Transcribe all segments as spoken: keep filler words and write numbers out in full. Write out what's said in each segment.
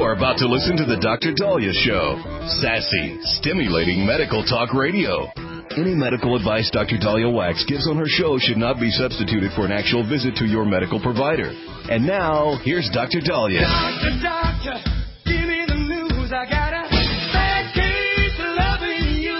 are about to listen to the Doctor Daliah Show. Sassy, stimulating medical talk radio. Any medical advice Doctor Daliah Wax gives on her show should not be substituted for an actual visit to your medical provider. And now, here's Doctor Daliah. Doctor, doctor, give me the news. I got a bad case of loving you.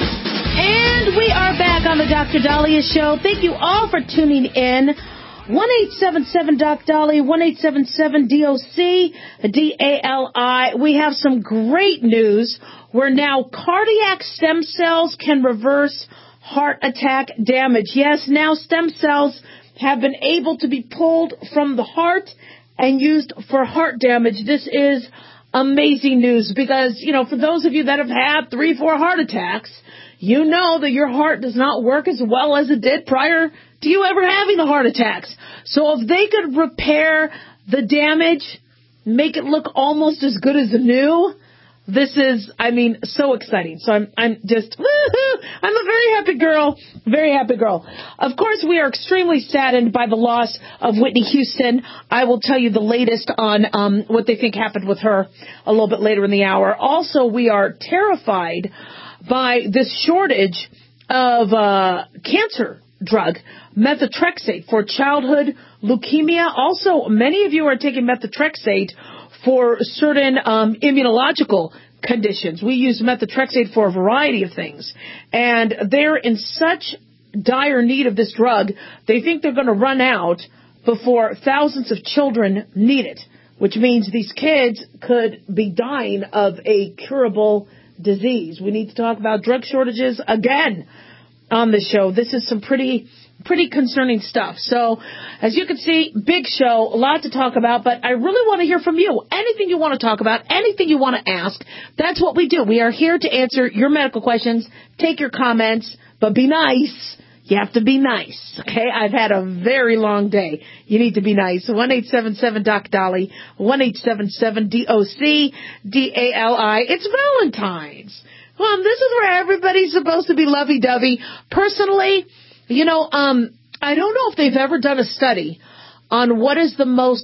And we are back on the Doctor Daliah Show. Thank you all for tuning in. one eight seven seven D O C Daliah, one eight seven seven D O C D A L I. We have some great news where now cardiac stem cells can reverse heart attack damage. Yes, now stem cells have been able to be pulled from the heart and used for heart damage. This is amazing news because, you know, for those of you that have had three, four heart attacks, you know that your heart does not work as well as it did prior to you ever having the heart attacks. So if they could repair the damage, make it look almost as good as new, this is, I mean, so exciting. So I'm, I'm just, woo-hoo, I'm a very happy girl, very happy girl. Of course, we are extremely saddened by the loss of Whitney Houston. I will tell you the latest on um, what they think happened with her a little bit later in the hour. Also, we are terrified by this shortage of uh, cancer drug, methotrexate, for childhood leukemia. Also, many of you are taking methotrexate for certain um, immunological conditions. We use methotrexate for a variety of things. And they're in such dire need of this drug, they think they're going to run out before thousands of children need it, which means these kids could be dying of a curable disease. We need to talk about drug shortages again on the show. This is some pretty pretty concerning stuff. So, as you can see, big show, a lot to talk about, but I really want to hear from you. Anything you want to talk about, anything you want to ask, that's what we do. We are here to answer your medical questions, take your comments, but be nice. You have to be nice, okay? I've had a very long day. You need to be nice. one eight seven seven D O C Daliah, one eight seven seven D O C D A L I. It's Valentine's. Well, this is where everybody's supposed to be lovey-dovey. Personally, you know, um, I don't know if they've ever done a study on what is the most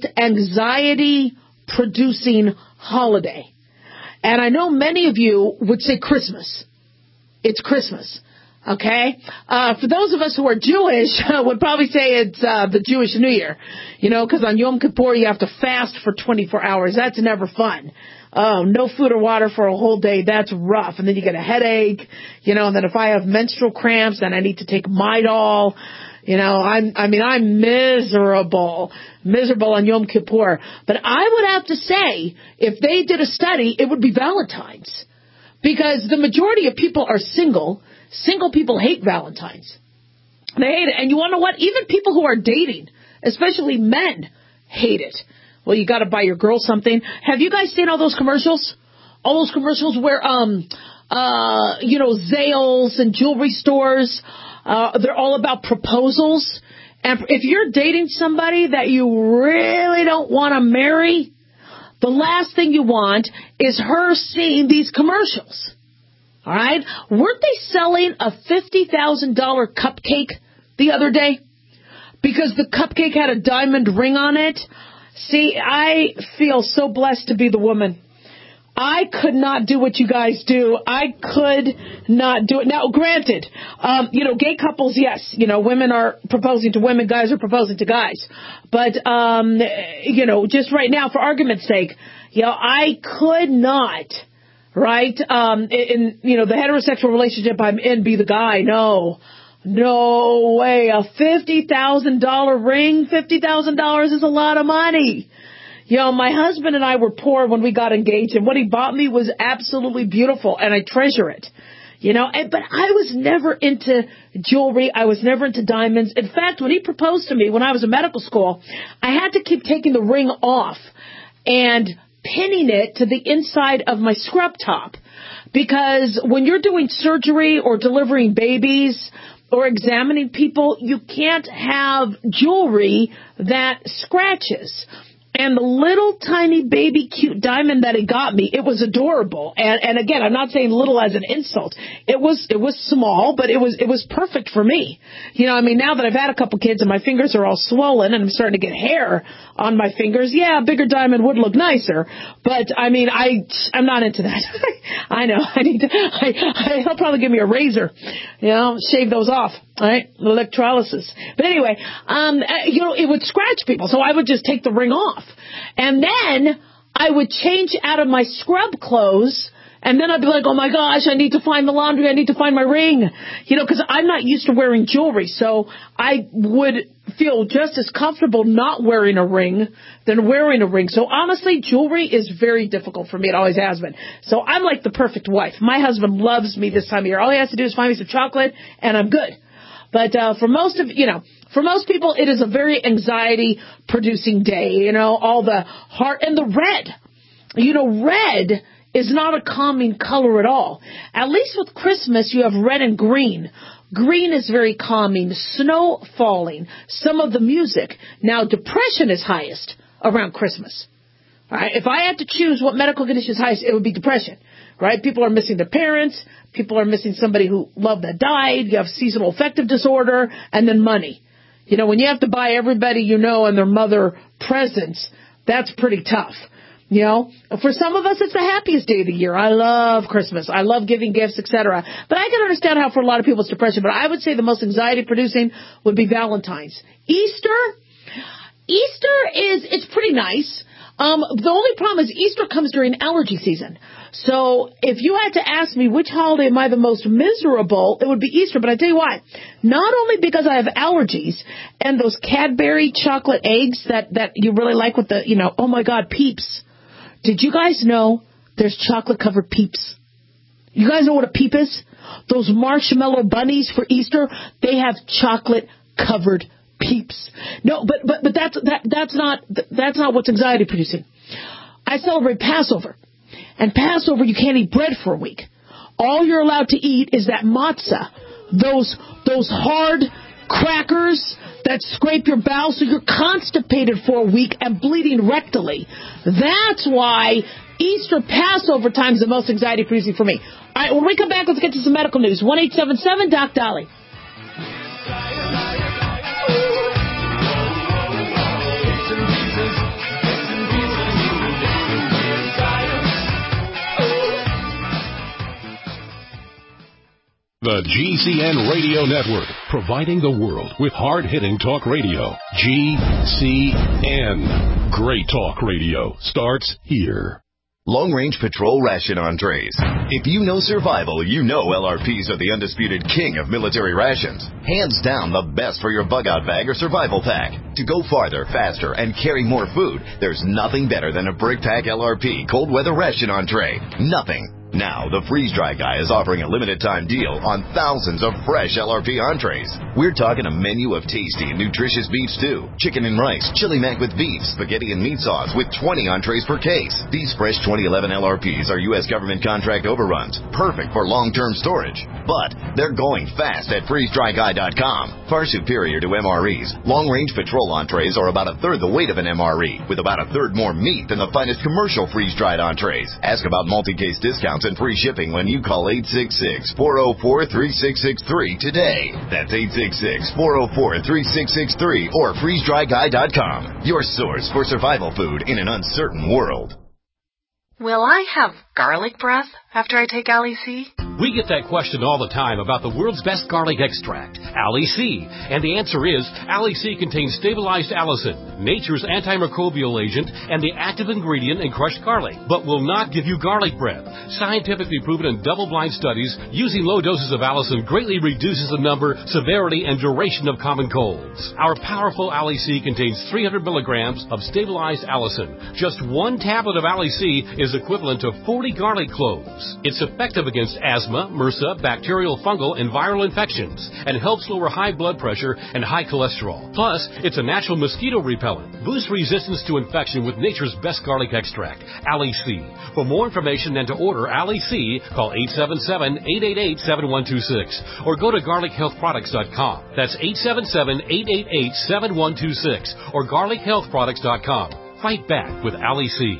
anxiety-producing holiday. And I know many of you would say Christmas. It's Christmas, okay? Uh, for those of us who are Jewish, would probably say it's uh, the Jewish New Year, you know, because on Yom Kippur you have to fast for twenty-four hours. That's never fun. Oh, no food or water for a whole day. That's rough. And then you get a headache, you know, and then if I have menstrual cramps, then I need to take Midol. You know, I'm, I mean, I'm miserable, miserable on Yom Kippur. But I would have to say, if they did a study, it would be Valentine's. Because the majority of people are single. Single people hate Valentine's. They hate it. And you want to know what? Even people who are dating, especially men, hate it. Well, you got to buy your girl something. Have you guys seen all those commercials? All those commercials where, um, uh, you know, Zales and jewelry stores, uh, they're all about proposals. And if you're dating somebody that you really don't want to marry, the last thing you want is her seeing these commercials. All right? Weren't they selling a fifty thousand dollars cupcake the other day? Because the cupcake had a diamond ring on it. See, I feel so blessed to be the woman. I could not do what you guys do. I could not do it. Now, granted, um, you know, gay couples, yes, you know, women are proposing to women, guys are proposing to guys. But, um, you know, just right now, for argument's sake, you know, I could not, right, um, in, you know, the heterosexual relationship I'm in, be the guy. No. No way. A fifty thousand dollars ring, fifty thousand dollars is a lot of money. You know, my husband and I were poor when we got engaged, and what he bought me was absolutely beautiful, and I treasure it. You know, and, but I was never into jewelry. I was never into diamonds. In fact, when he proposed to me when I was in medical school, I had to keep taking the ring off and pinning it to the inside of my scrub top. Because when you're doing surgery or delivering babies or examining people, you can't have jewelry that scratches. And the little tiny baby cute diamond that he got me, it was adorable. And and again, I'm not saying little as an insult. It was it was small, but it was it was perfect for me. You know, I mean, now that I've had a couple kids and my fingers are all swollen and I'm starting to get hair on my fingers, yeah, a bigger diamond would look nicer. But I mean, I I'm not into that. I know. I need to. I, I, he'll probably give me a razor. You know, shave those off. Right, electrolysis. But anyway, um, you know, it would scratch people, so I would just take the ring off. And then I would change out of my scrub clothes, and then I'd be like, oh my gosh, I need to find the laundry, I need to find my ring. You know, because I'm not used to wearing jewelry, so I would feel just as comfortable not wearing a ring than wearing a ring. So honestly, jewelry is very difficult for me. It always has been. So I'm like the perfect wife. My husband loves me this time of year. All he has to do is find me some chocolate, and I'm good. But uh, for most of, you know, for most people, it is a very anxiety-producing day, you know, all the heart and the red. You know, red is not a calming color at all. At least with Christmas, you have red and green. Green is very calming, snow falling, some of the music. Now, depression is highest around Christmas. All right? If I had to choose what medical condition is highest, it would be depression. Right? People are missing their parents. People are missing somebody who loved that died. You have seasonal affective disorder, and then money. You know, when you have to buy everybody you know and their mother presents, that's pretty tough. You know, for some of us, it's the happiest day of the year. I love Christmas. I love giving gifts, et cetera. But I can understand how for a lot of people it's depression. But I would say the most anxiety-producing would be Valentine's. Easter, Easter is, it's pretty nice. Um, the only problem is Easter comes during allergy season. So if you had to ask me which holiday am I the most miserable, it would be Easter. But I tell you why. Not only because I have allergies and those Cadbury chocolate eggs that, that you really like with the, you know, oh my God, Peeps. Did you guys know there's chocolate-covered Peeps? You guys know what a Peep is? Those marshmallow bunnies for Easter, they have chocolate-covered Peeps. No, but but but that's that that's not that's not what's anxiety producing. I celebrate Passover, and Passover you can't eat bread for a week. All you're allowed to eat is that matzah, those those hard crackers that scrape your bowel, so you're constipated for a week and bleeding rectally. That's why Easter Passover time is the most anxiety producing for me. All right, when we come back, let's get to some medical news. one eight seven seven Doc Dolly. The G C N Radio Network, providing the world with hard-hitting talk radio. G C N. Great talk radio starts here. Long-range patrol ration entrees. If you know survival, you know L R Ps are the undisputed king of military rations. Hands down the best for your bug-out bag or survival pack. To go farther, faster, and carry more food, there's nothing better than a Brick Pack L R P cold weather ration entree. Nothing. Now, the Freeze Dry Guy is offering a limited-time deal on thousands of fresh L R P entrees. We're talking a menu of tasty and nutritious beef stew, chicken and rice, chili mac with beef, spaghetti and meat sauce with twenty entrees per case. These fresh twenty eleven L R Ps are U S government contract overruns, perfect for long-term storage. But they're going fast at freeze dry guy dot com. Far superior to M R Es, long-range patrol entrees are about a third the weight of an M R E, with about a third more meat than the finest commercial freeze-dried entrees. Ask about multi-case discounts and free shipping when you call eight six six, four oh four, three six six three today. That's eight six six, four oh four, three six six three or freeze dry guy dot com. Your source for survival food in an uncertain world. Will I have garlic breath after I take Ali C? We get that question all the time about the world's best garlic extract, Ali C. And the answer is, Ali C contains stabilized allicin, nature's antimicrobial agent, and the active ingredient in crushed garlic, but will not give you garlic breath. Scientifically proven in double-blind studies, using low doses of allicin greatly reduces the number, severity, and duration of common colds. Our powerful Ali C contains three hundred milligrams of stabilized allicin. Just one tablet of Ali C is equivalent to forty garlic cloves. It's effective against asthma, MRSA, bacterial, fungal, and viral infections, and helps lower high blood pressure and high cholesterol. Plus, it's a natural mosquito repellent. Boost resistance to infection with nature's best garlic extract, Ali C. For more information and to order Ali C, call eight seven seven, eight eight eight, seven one two six or go to garlic health products dot com. That's eight seven seven, eight eight eight, seven one two six or garlic health products dot com. Fight back with Ali C.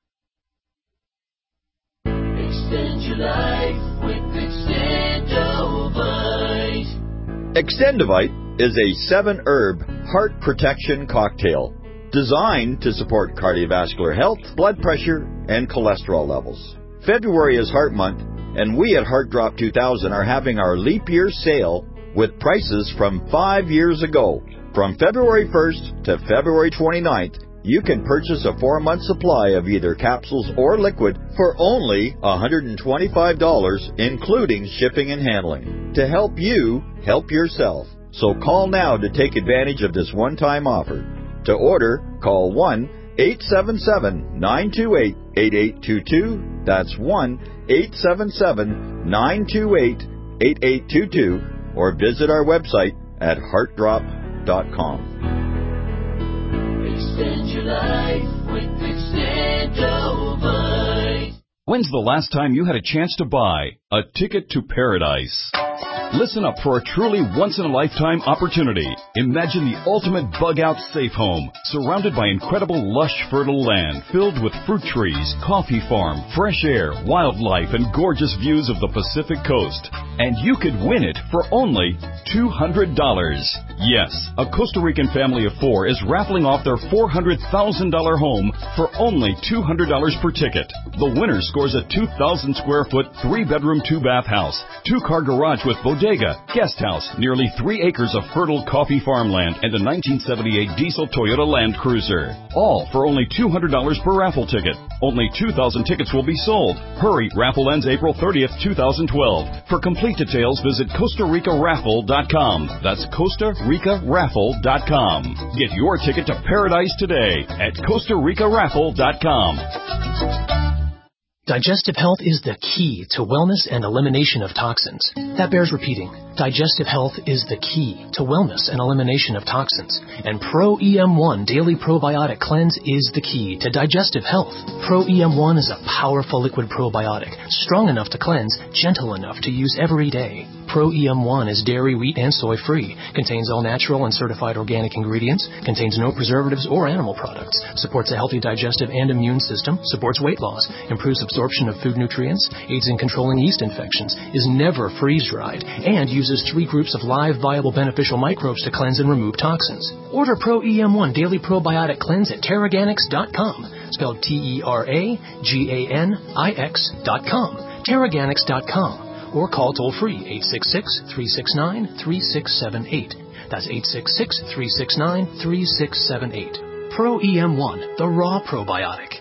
Extend your life with Extendovite. Extendovite is a seven-herb heart protection cocktail designed to support cardiovascular health, blood pressure, and cholesterol levels. February is Heart Month, and we at Heart Drop two thousand are having our leap year sale with prices from five years ago. From February first to February twenty-ninth, you can purchase a four-month supply of either capsules or liquid for only one hundred twenty-five dollars, including shipping and handling, to help you help yourself. So call now to take advantage of this one-time offer. To order, call one eight seven seven, nine two eight, eight eight two two. That's one eight seven seven, nine two eight, eight eight two two, or visit our website at heart drop dot com. Extend your life with Extendovite. When's the last time you had a chance to buy a ticket to paradise? Listen up for a truly once-in-a-lifetime opportunity. Imagine the ultimate bug-out safe home, surrounded by incredible lush, fertile land filled with fruit trees, coffee farm, fresh air, wildlife, and gorgeous views of the Pacific coast. And you could win it for only two hundred dollars. Yes, a Costa Rican family of four is raffling off their four hundred thousand dollars home for only two hundred dollars per ticket. The winner scores a two thousand square foot, three-bedroom, two-bath house, two-car garage with bodega, guest house, nearly three acres of fertile coffee farmland, and a nineteen seventy-eight diesel Toyota Land Cruiser. All for only two hundred dollars per raffle ticket. Only two thousand tickets will be sold. Hurry, raffle ends April thirtieth, two thousand twelve. For complete details, visit Costa Rica Raffle dot com. That's Costa Rica Raffle dot com. Get your ticket to paradise today at Costa Rica Raffle dot com. Digestive health is the key to wellness and elimination of toxins. That bears repeating. Digestive health is the key to wellness and elimination of toxins. And Pro E M one Daily Probiotic Cleanse is the key to digestive health. Pro E M one is a powerful liquid probiotic, strong enough to cleanse, gentle enough to use every day. Pro E M one is dairy, wheat, and soy-free, contains all natural and certified organic ingredients, contains no preservatives or animal products, supports a healthy digestive and immune system, supports weight loss, improves absorption of food nutrients, aids in controlling yeast infections, is never freeze-dried, and uses three groups of live, viable, beneficial microbes to cleanse and remove toxins. Order Pro E M one Daily Probiotic Cleanse at Terraganix dot com, spelled T E R A G A N I X dot com, Terraganix dot com. Or call toll-free eight six six, three six nine, three six seven eight. That's eight six six, three six nine, three six seven eight. Pro E M one, the raw probiotic.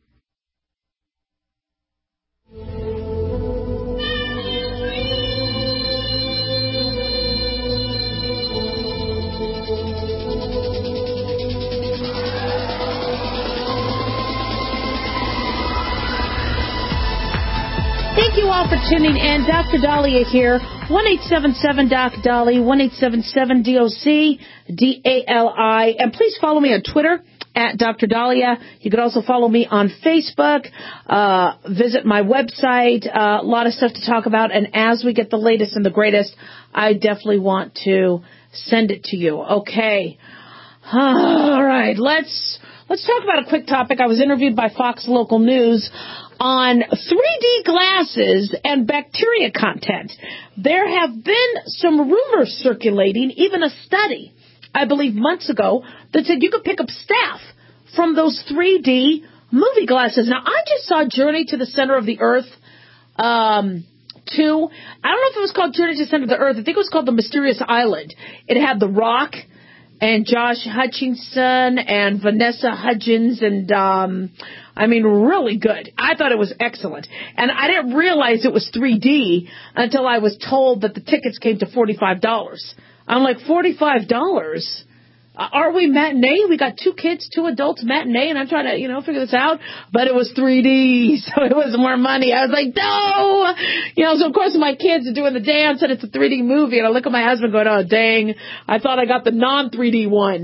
Thank you all for tuning in. Doctor Dahlia here. one eight seven seven D O C Dolly, one eight seven seven D O C D A L I. And please follow me on Twitter at Doctor Dahlia. You can also follow me on Facebook. Uh, visit my website. Uh, a lot of stuff to talk about. And as we get the latest and the greatest, I definitely want to send it to you. Okay. All right. Let's, let's talk about a quick topic. I was interviewed by Fox Local News on three D glasses and bacteria content. There have been some rumors circulating, even a study, I believe months ago, that said you could pick up staph from those three D movie glasses. Now, I just saw Journey to the Center of the Earth um, two. I don't know if it was called Journey to the Center of the Earth. I think it was called The Mysterious Island. It had The Rock and Josh Hutcherson and Vanessa Hudgens and, um, I mean, really good. I thought it was excellent. And I didn't realize it was three D until I was told that the tickets came to forty-five dollars. I'm like, forty-five dollars? Uh, are we matinee? We got two kids, two adults matinee, and I'm trying to, you know, figure this out. But it was three D, so it was more money. I was like, no! You know, so of course my kids are doing the dance, and it's a three D movie, and I look at my husband going, oh, dang, I thought I got the non three D one.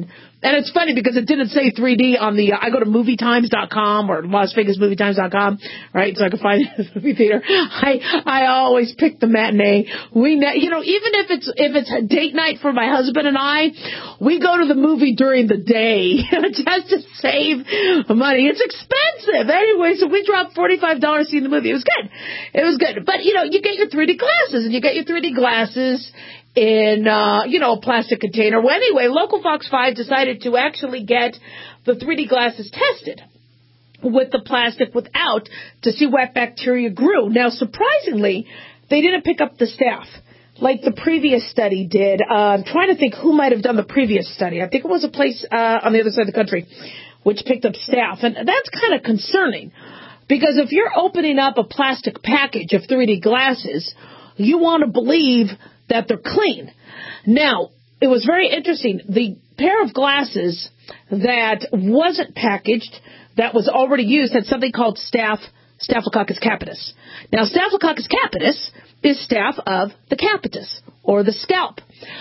And it's funny because it didn't say three D on the, uh, I go to movie times dot com or Las Vegas movie times dot com, right, so I can find the movie theater. I I always pick the matinee. We, ne- you know, even if it's if it's a date night for my husband and I, we go to the movie during the day just to save money. It's expensive anyway, so we dropped forty-five dollars seeing the movie. It was good. It was good. But, you know, you get your three D glasses, and you get your three D glasses in, uh, you know, a plastic container. Well, anyway, Local Fox five decided to actually get the three D glasses tested with the plastic without to see what bacteria grew. Now, surprisingly, they didn't pick up the staph like the previous study did. Uh, I'm trying to think who might have done the previous study. I think it was a place uh, on the other side of the country which picked up staph. And that's kind of concerning because if you're opening up a plastic package of three D glasses, you want to believe that they're clean. Now, it was very interesting. The pair of glasses that wasn't packaged, that was already used, had something called staph, Staphylococcus capitis. Now, Staphylococcus capitis is staph of the capitis, or the scalp.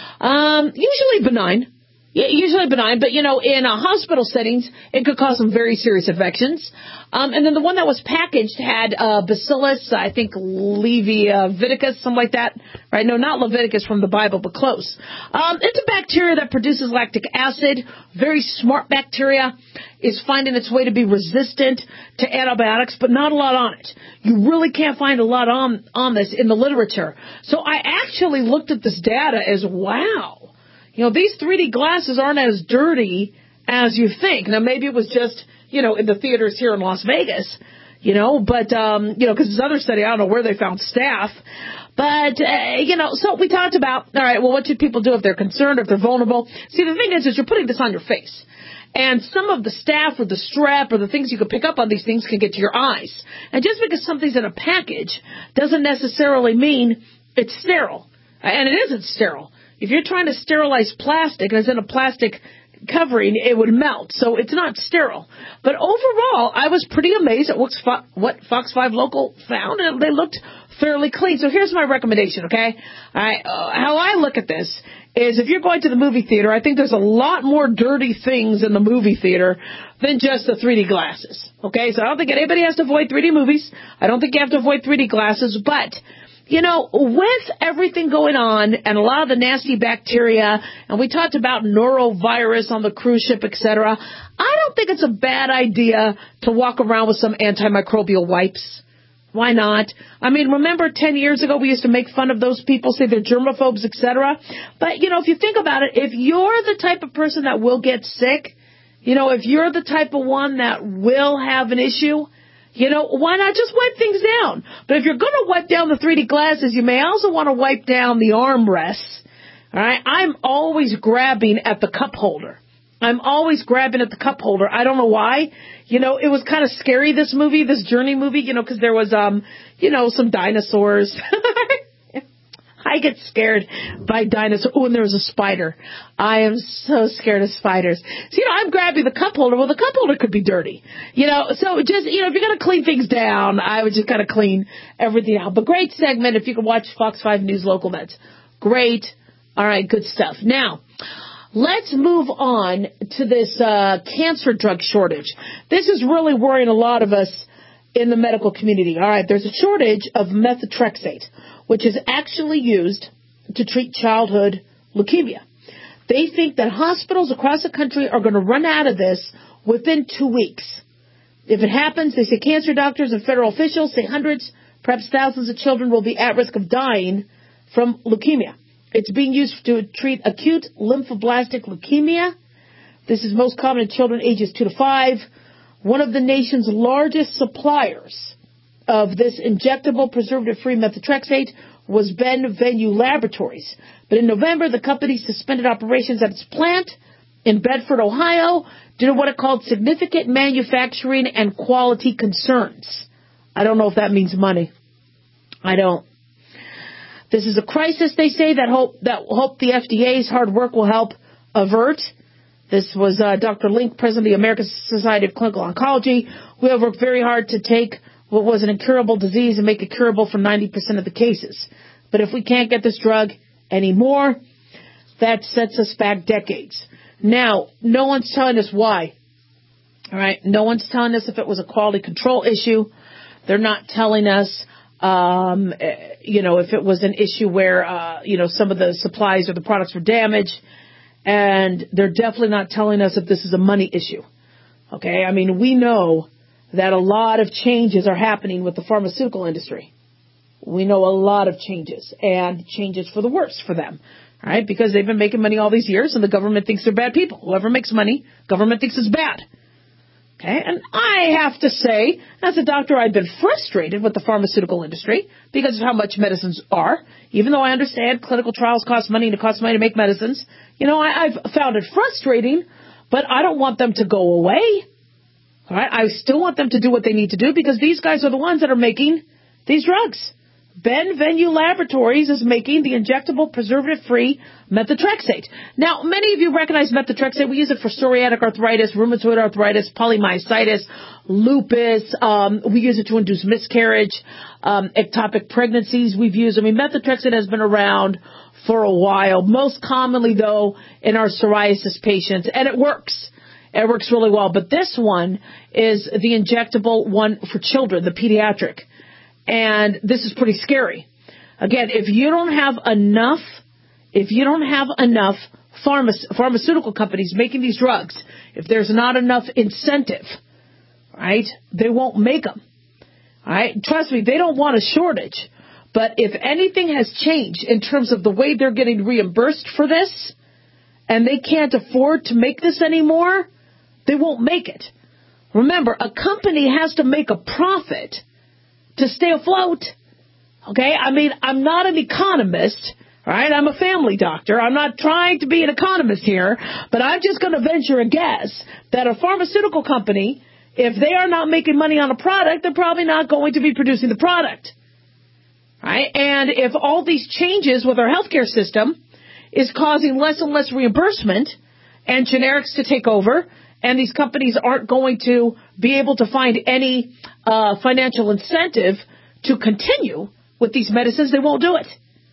Um, usually benign. Usually benign, but, you know, in uh, hospital settings, it could cause some very serious infections. Um, and then the one that was packaged had uh, Bacillus, I think Leviticus, something like that. Right? No, not Leviticus from the Bible, but close. Um, it's a bacteria that produces lactic acid. Very smart bacteria. Is finding its way to be resistant to antibiotics, but not a lot on it. You really can't find a lot on, on this in the literature. So I actually looked at this data as, wow. You know, these three D glasses aren't as dirty as you think. Now, maybe it was just, you know, in the theaters here in Las Vegas, you know, but, um, you know, because this other study, I don't know where they found staph. But, uh, you know, so we talked about, all right, well, what should people do if they're concerned, if they're vulnerable? See, the thing is, is you're putting this on your face. And some of the staph or the strep or the things you can pick up on these things can get to your eyes. And just because something's in a package doesn't necessarily mean it's sterile. And it isn't sterile. If you're trying to sterilize plastic and it's in a plastic covering, it would melt. So it's not sterile. But overall, I was pretty amazed at what Fox five Local found, and they looked fairly clean. So here's my recommendation, okay? I, uh, how I look at this is if you're going to the movie theater, I think there's a lot more dirty things in the movie theater than just the three D glasses, okay? So I don't think anybody has to avoid three D movies. I don't think you have to avoid three D glasses, but you know, with everything going on and a lot of the nasty bacteria, and we talked about norovirus on the cruise ship, et cetera, I don't think it's a bad idea to walk around with some antimicrobial wipes. Why not? I mean, remember ten years ago we used to make fun of those people, say they're germaphobes, et cetera? But, you know, if you think about it, if you're the type of person that will get sick, you know, if you're the type of one that will have an issue, you know, why not just wipe things down? But if you're going to wipe down the three D glasses, you may also want to wipe down the armrests. All right? I'm always grabbing at the cup holder. I'm always grabbing at the cup holder. I don't know why. You know, it was kind of scary, this movie, this Journey movie, you know, because there was, um, you know, some dinosaurs. I get scared by dinosaurs. Oh, and there was a spider. I am so scared of spiders. So, you know, I'm grabbing the cup holder. Well, the cup holder could be dirty. You know, so just, you know, if you're going to clean things down, I would just kind of clean everything out. But great segment if you can watch Fox five News Local Meds. Great. All right, good stuff. Now, let's move on to this uh, cancer drug shortage. This is really worrying a lot of us in the medical community. All right, there's a shortage of methotrexate, which is actually used to treat childhood leukemia. They think that hospitals across the country are going to run out of this within two weeks. If it happens, they say cancer doctors and federal officials say hundreds, perhaps thousands of children will be at risk of dying from leukemia. It's being used to treat acute lymphoblastic leukemia. This is most common in children ages two to five. One of the nation's largest suppliers of this injectable preservative-free methotrexate was Benvenue Laboratories. But in November, the company suspended operations at its plant in Bedford, Ohio, due to what it called significant manufacturing and quality concerns. I don't know if that means money. I don't. This is a crisis, they say, that hope that hope the F D A's hard work will help avert. This was uh, Doctor Link, president of the American Society of Clinical Oncology. We have worked very hard to take what was an incurable disease and make it curable for ninety percent of the cases. But if we can't get this drug anymore, that sets us back decades. Now, no one's telling us why. All right? No one's telling us if it was a quality control issue. They're not telling us, um, you know, if it was an issue where, uh, you know, some of the supplies or the products were damaged. And they're definitely not telling us if this is a money issue. Okay? I mean, we know that a lot of changes are happening with the pharmaceutical industry. We know a lot of changes, and changes for the worse for them. All right? Because they've been making money all these years, and the government thinks they're bad people. Whoever makes money, government thinks is bad. Okay? And I have to say, as a doctor, I've been frustrated with the pharmaceutical industry because of how much medicines are. Even though I understand clinical trials cost money and it costs money to make medicines, you know, I, I've found it frustrating, but I don't want them to go away. All right? I still want them to do what they need to do because these guys are the ones that are making these drugs. Ben Venue Laboratories is making the injectable preservative-free methotrexate. Now, many of you recognize methotrexate. We use it for psoriatic arthritis, rheumatoid arthritis, polymyositis, lupus. Um, we use it to induce miscarriage, um, ectopic pregnancies. We've used, I mean, methotrexate has been around for a while, most commonly, though, in our psoriasis patients, and it works. It works really well. But this one is the injectable one for children, the pediatric. And this is pretty scary. Again, if you don't have enough, if you don't have enough pharma- pharmaceutical companies making these drugs, if there's not enough incentive, right, they won't make them. All right? Trust me, they don't want a shortage. But if anything has changed in terms of the way they're getting reimbursed for this, and they can't afford to make this anymore, they won't make it. Remember, a company has to make a profit to stay afloat. Okay? I mean, I'm not an economist, right? I'm a family doctor. I'm not trying to be an economist here, but I'm just going to venture a guess that a pharmaceutical company, if they are not making money on a product, they're probably not going to be producing the product. Right? And if all these changes with our healthcare system is causing less and less reimbursement and generics to take over, and these companies aren't going to be able to find any uh, financial incentive to continue with these medicines, they won't do it.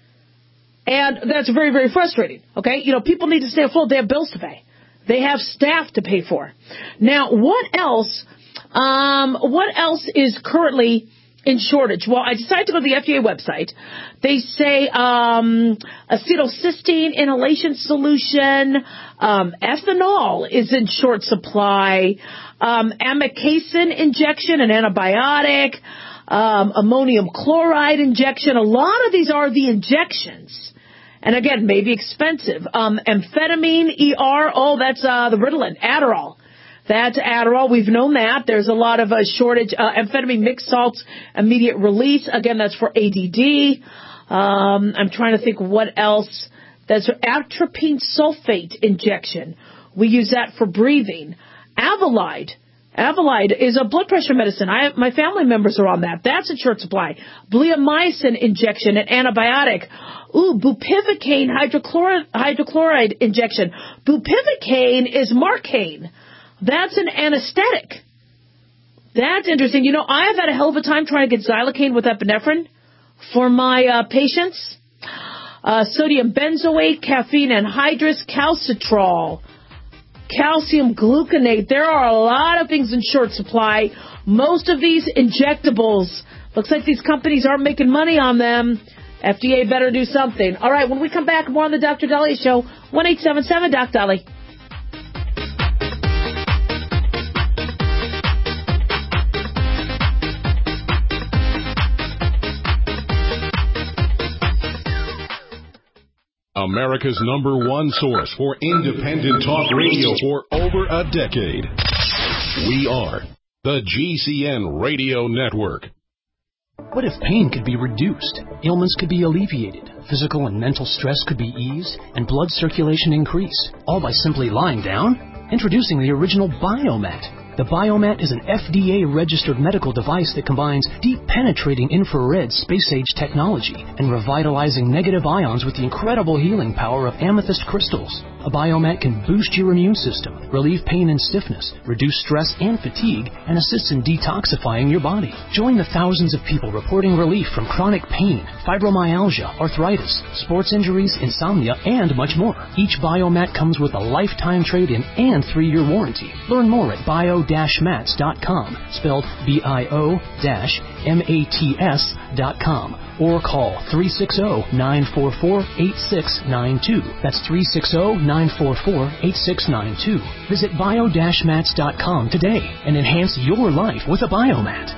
And that's very, very frustrating. Okay? You know, people need to stay afloat. They have bills to pay. They have staff to pay for. Now, what else, um, what else is currently in shortage? Well, I decided to go to the F D A website. They say um, acetylcysteine inhalation solution, um, ethanol is in short supply, um, amikacin injection, an antibiotic, um, ammonium chloride injection. A lot of these are the injections. And again, maybe expensive. Um, amphetamine, E R, oh, that's uh, the Ritalin, Adderall. That's Adderall. We've known that. There's a lot of a shortage. Uh, amphetamine mixed salts, immediate release. Again, that's for A D D. Um, I'm trying to think what else. That's atropine sulfate injection. We use that for breathing. Avalide. Avalide is a blood pressure medicine. I have, my family members are on that. That's in short supply. Bleomycin injection, an antibiotic. Ooh, bupivacaine hydrochloride, hydrochloride injection. Bupivacaine is Marcaine. That's an anesthetic. That's interesting. You know, I have had a hell of a time trying to get xylocaine with epinephrine for my uh, patients. Uh, sodium benzoate, caffeine anhydrous, calcitrol, calcium gluconate. There are a lot of things in short supply. Most of these injectables, looks like these companies aren't making money on them. F D A better do something. All right, when we come back, more on the Doctor Daliah Show. one eight seven seven Doc Dolly. America's number one source for independent talk radio for over a decade. We are the G C N Radio Network. What if pain could be reduced, ailments could be alleviated, physical and mental stress could be eased, and blood circulation increase, all by simply lying down? Introducing the original Biomat. The Biomat is an F D A-registered medical device that combines deep-penetrating infrared space-age technology and revitalizing negative ions with the incredible healing power of amethyst crystals. A Biomat can boost your immune system, relieve pain and stiffness, reduce stress and fatigue, and assists in detoxifying your body. Join the thousands of people reporting relief from chronic pain, fibromyalgia, arthritis, sports injuries, insomnia, and much more. Each Biomat comes with a lifetime trade-in and three-year warranty. Learn more at bio dash mats dot com, spelled B I O M A T S dot com, or call three six zero, nine four four, eight six nine two. That's three six zero, nine four four, eight six nine two. Visit bio dash mats dot com today and enhance your life with a Biomat.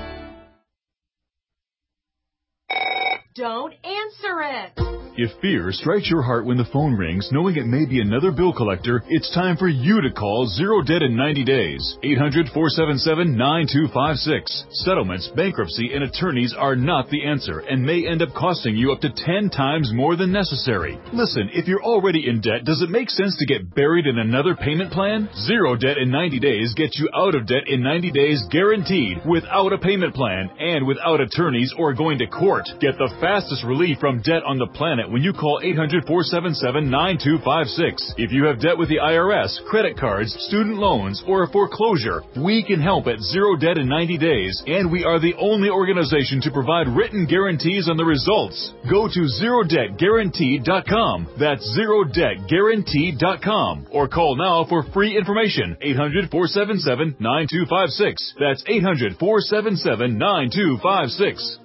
Don't answer it. If fear strikes your heart when the phone rings, knowing it may be another bill collector, it's time for you to call Zero Debt in ninety days. eight hundred, four seven seven, nine two five six. Settlements, bankruptcy, and attorneys are not the answer and may end up costing you up to ten times more than necessary. Listen, if you're already in debt, does it make sense to get buried in another payment plan? Zero Debt in ninety days gets you out of debt in ninety days guaranteed, without a payment plan and without attorneys or going to court. Get the fastest relief from debt on the planet when you call eight hundred, four seven seven, nine two five six. If you have debt with the I R S, credit cards, student loans, or a foreclosure, we can help at Zero Debt in ninety days, and we are the only organization to provide written guarantees on the results. Go to zero debt guaranteed dot com. That's zero debt guaranteed dot com. Or call now for free information. eight hundred, four seven seven, nine two five six. That's eight hundred, four seven seven, nine two five six.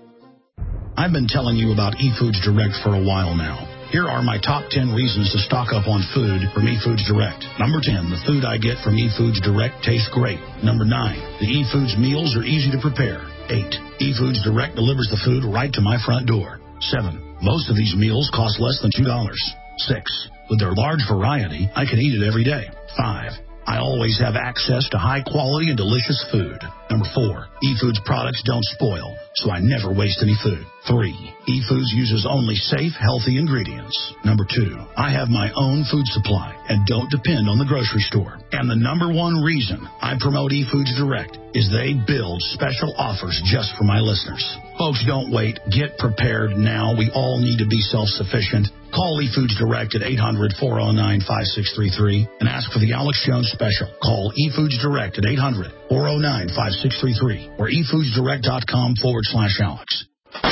I've been telling you about eFoods Direct for a while now. Here are my top ten reasons to stock up on food from eFoods Direct. Number ten, the food I get from eFoods Direct tastes great. Number nine, the eFoods meals are easy to prepare. eight, eFoods Direct delivers the food right to my front door. seven, most of these meals cost less than two dollars. six, with their large variety, I can eat it every day. five, I always have access to high quality and delicious food. Number four, eFoods products don't spoil, so I never waste any food. Three, eFoods uses only safe, healthy ingredients. Number two, I have my own food supply and don't depend on the grocery store. And the number one reason I promote eFoods Direct is they build special offers just for my listeners. Folks, don't wait. Get prepared now. We all need to be self-sufficient. Call eFoods Direct at eight hundred, four oh nine, five six three three and ask for the Alex Jones special. Call eFoods Direct at eight hundred, four oh nine, five six three three or efoodsdirect.com forward slash Alex.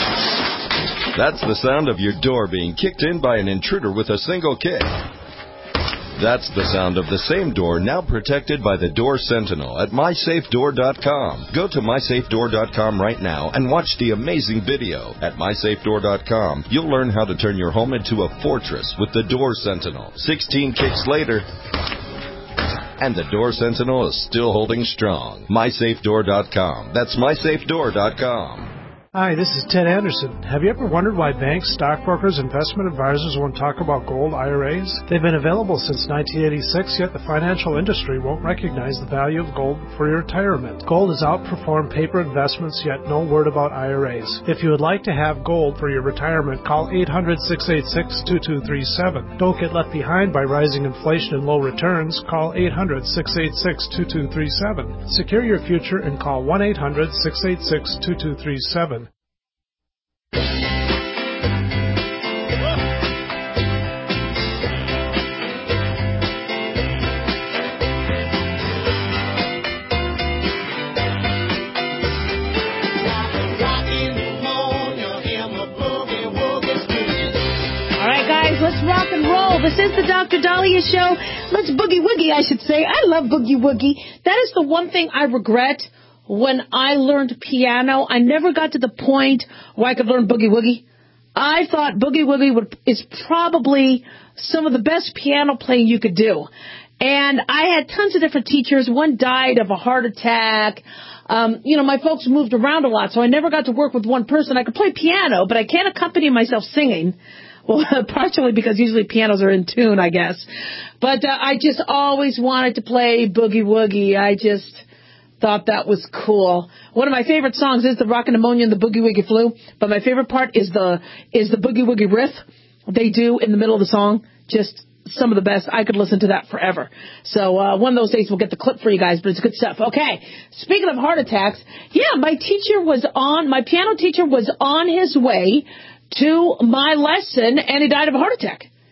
That's the sound of your door being kicked in by an intruder with a single kick. That's the sound of the same door now protected by the Door Sentinel at my safe door dot com. Go to my safe door dot com right now and watch the amazing video. At my safe door dot com, you'll learn how to turn your home into a fortress with the Door Sentinel. sixteen kicks later, and the Door Sentinel is still holding strong. my safe door dot com. That's my safe door dot com. Hi, this is Ted Anderson. Have you ever wondered why banks, stockbrokers, investment advisors won't talk about gold I R As? They've been available since nineteen eighty-six, yet the financial industry won't recognize the value of gold for your retirement. Gold has outperformed paper investments, yet no word about I R As. If you would like to have gold for your retirement, call eight hundred, six eight six, two two three seven. Don't get left behind by rising inflation and low returns. Call eight hundred, six eight six, two two three seven. Secure your future and call one eight hundred, six eight six, two two three seven. Let's rock and roll. This is the Doctor Dahlia Show. Let's boogie woogie, I should say. I love boogie woogie. That is the one thing I regret when I learned piano. I never got to the point where I could learn boogie woogie. I thought boogie woogie would, is probably some of the best piano playing you could do. And I had tons of different teachers. One died of a heart attack. Um, you know, my folks moved around a lot, so I never got to work with one person. I could play piano, but I can't accompany myself singing. Well, partially because usually pianos are in tune, I guess. But uh, I just always wanted to play boogie woogie. I just thought that was cool. One of my favorite songs is the Rockin' Pneumonia and the Boogie Woogie Flu. But my favorite part is the is the Boogie Woogie riff they do in the middle of the song. Just some of the best. I could listen to that forever. So uh, one of those days we'll get the clip for you guys, but it's good stuff. Okay, speaking of heart attacks, yeah, my teacher was on, my piano teacher was on his way to my lesson, and he died of a heart attack.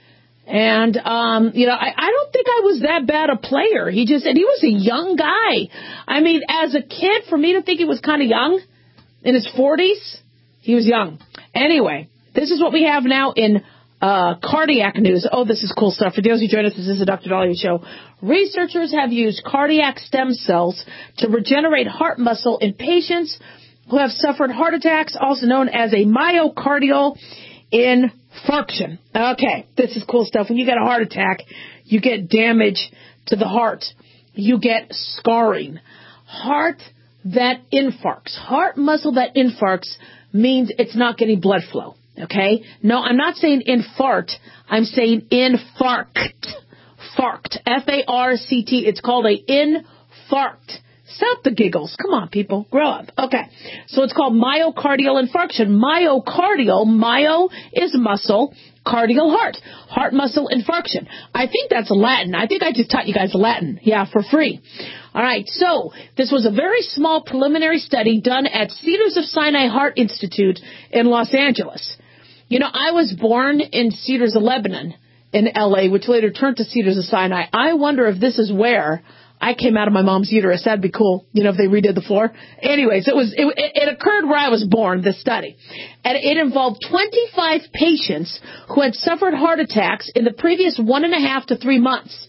And, um, you know, I, I don't think I was that bad a player. He just, and he was a young guy. I mean, as a kid, for me to think he was kind of young, in his forties, he was young. Anyway, this is what we have now in uh, cardiac news. Oh, this is cool stuff. For those who join us, this is the Doctor Dahlia Show. Researchers have used cardiac stem cells to regenerate heart muscle in patients who have suffered heart attacks, also known as a myocardial infarction. Okay, this is cool stuff. When you get a heart attack, you get damage to the heart. You get scarring. Heart that infarcts. Heart muscle that infarcts means it's not getting blood flow. Okay? No, I'm not saying infart. I'm saying infarct. Farct. F A R C T. It's called a infarct. Stop the giggles. Come on, people. Grow up. Okay. So it's called myocardial infarction. Myocardial, myo is muscle, cardial heart. Heart muscle infarction. I think that's Latin. I think I just taught you guys Latin. Yeah, for free. All right. So this was a very small preliminary study done at Cedars of Sinai Heart Institute in Los Angeles. You know, I was born in Cedars of Lebanon in L A, which later turned to Cedars of Sinai. I wonder if this is where I came out of my mom's uterus. That'd be cool, you know, if they redid the floor. Anyways, it was it, it occurred where I was born, this study. And it involved twenty-five patients who had suffered heart attacks in the previous one and a half to three months.